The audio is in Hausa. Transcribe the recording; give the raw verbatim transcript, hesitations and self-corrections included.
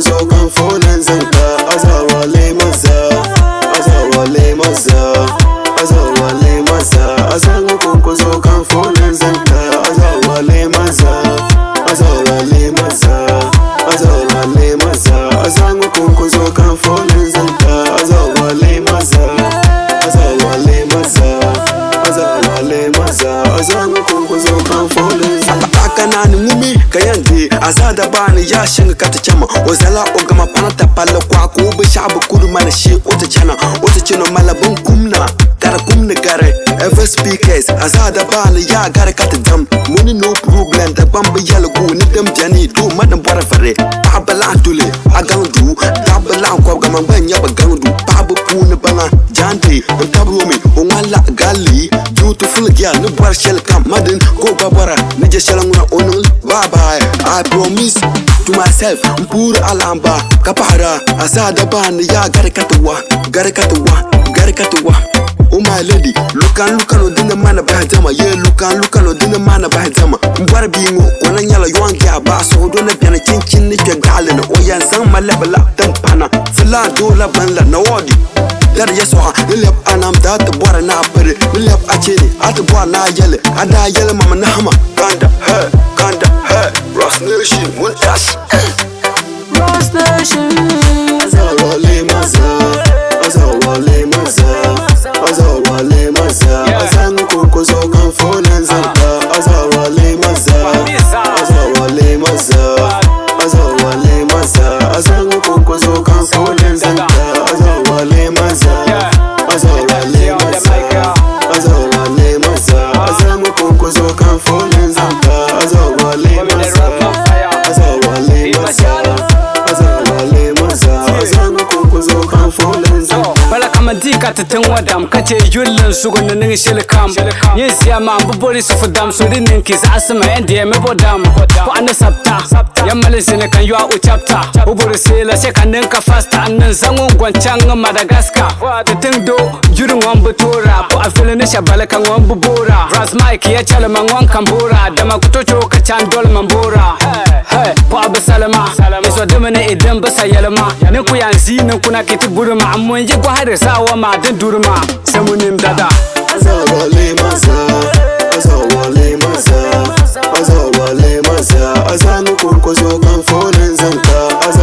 kunkuzo kan fonin zanka azawale maza azawale maza azawale maza azangu kunkuzo kan fonin zanka azawale maza azawale maza azawale maza azangu kunkuzo kan fonin zanka azawale maza azawale maza azawale maza azangu kunkuzo kan fonin zanka kana ni mumi kayande azada bani ya shinga kata chama wazala ogama panata pala kwa ko be shabu kudu mana shi ota chana ota chino malabun kumna kara kumna gare ever speakers azada bani ya gare kata dam muni no problem da bamba yala go ni dam jani do madan bora fare babala dule agandu dabala ko gama banya bagandu babu puna bana jante tabu mi ongala gali beautiful girl no bar shel kam madan ko babara ni je shalanguna onul bye bye I promise to myself mpura alamba kapara azada bani ya gare katawa gare katawa gare katawa oh my lady lukan lukan odina mana bahjama ye lukan lukan odina mana bahjama mbara bingo kona nyala ywangi abaso odona biana chinchin ni ke gale na oyan san malabala tampana fala dola banla na wodi dar yeso lilep anam dat bora na pere lilep achini at bora na yele ada yele mama na hama kanda he kanda he Ross Nation muntas Ross Nation azawale maza azawale maza azawale maza azangu kunkuzo kan fonin zanka azawale maza azawale maza azawale maza azangu kunkuzo kan fonin zanka azawale maza azawale maza azawale maza azangu kunkuzo kan fonin zanka azawale maza azawale maza azawale maza azangu kunkuzo kan fonin zanka bala kamadika tatun wadam kace yullun sugun nin shilkam yin siya ma bubori su fudam su dinin ki sa asma ende ya mebodam ko an sabta yamal sine kan yo u chapter bubori sela se kan nin ka fasta annan zangun gwancan Madagascar tatun do jurun wan butora ko afilin ne shabala kan wan bubora ras mike ya chala man wan kambora da makutocho ka can dol mambora hey ko abasalama iso demene idan basa yalma ne ku yanzi ne kuna kiti burma amon je har sawa ma dan durma samunim dada azawale maza azawale maza azawale maza azangu kunkuzo kan fonin zanka